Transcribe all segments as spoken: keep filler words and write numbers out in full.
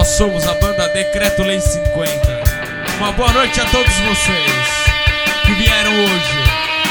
Nós somos a banda Decreto Lei cinquenta. Uma boa noite a todos vocês que vieram hoje.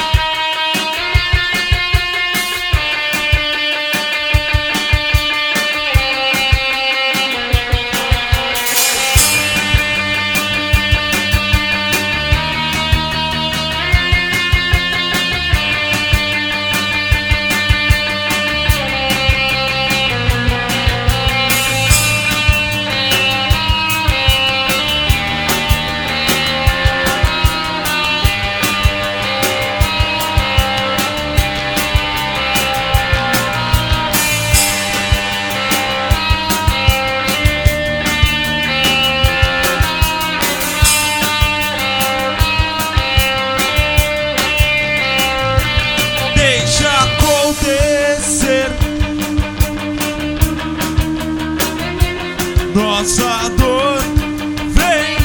Nossa dor vem,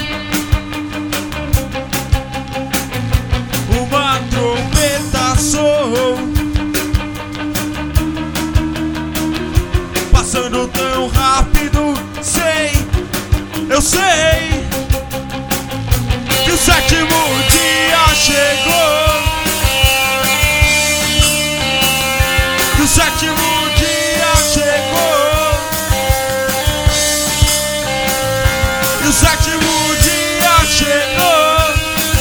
uma trombeta soou, passando tão rápido, sei, eu sei, que o sétimo dia chegou, que o sétimo dia chegou. O sétimo dia chegou,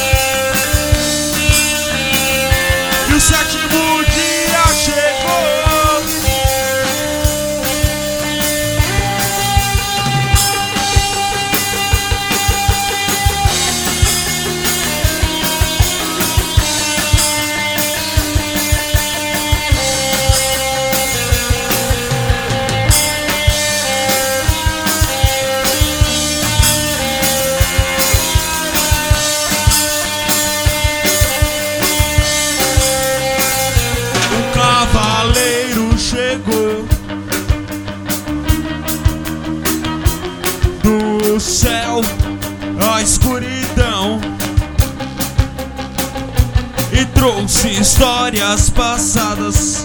e o sétimo dia chegou. Chegou do céu a escuridão e trouxe histórias passadas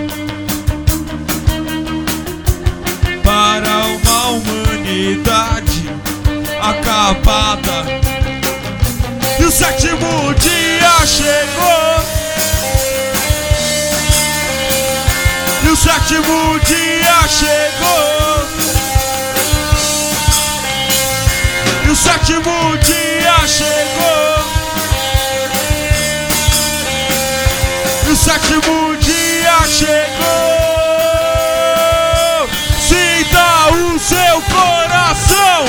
para uma humanidade acabada. E o sétimo dia chegou, e o sétimo dia chegou, e o sétimo dia chegou, e o sétimo dia chegou. Sinta o seu coração.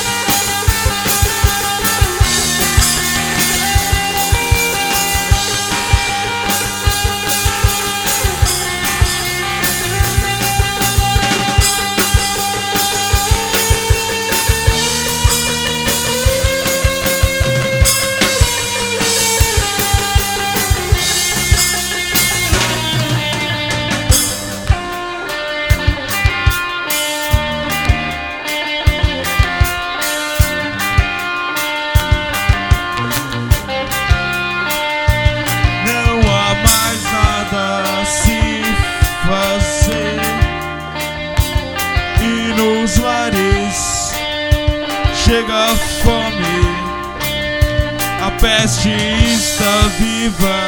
E nos lares chega a fome, a peste está viva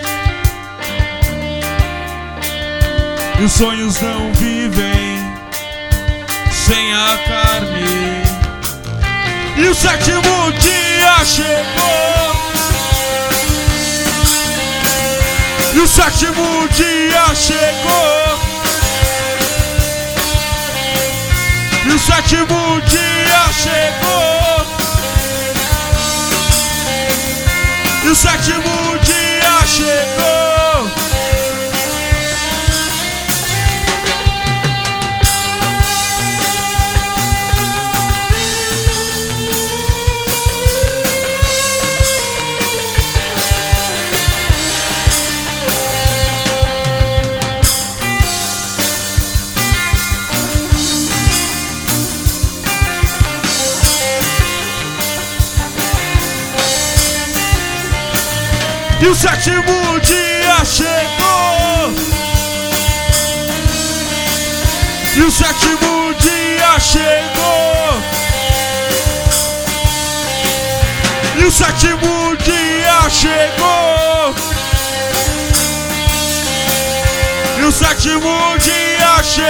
e os sonhos não vivem sem a carne. E o sétimo dia chegou, e o sétimo dia chegou, e o sétimo dia chegou, e o sétimo dia chegou. E o sétimo dia chegou, e o sétimo dia chegou, o sétimo dia chegou. E o sétimo dia chegou.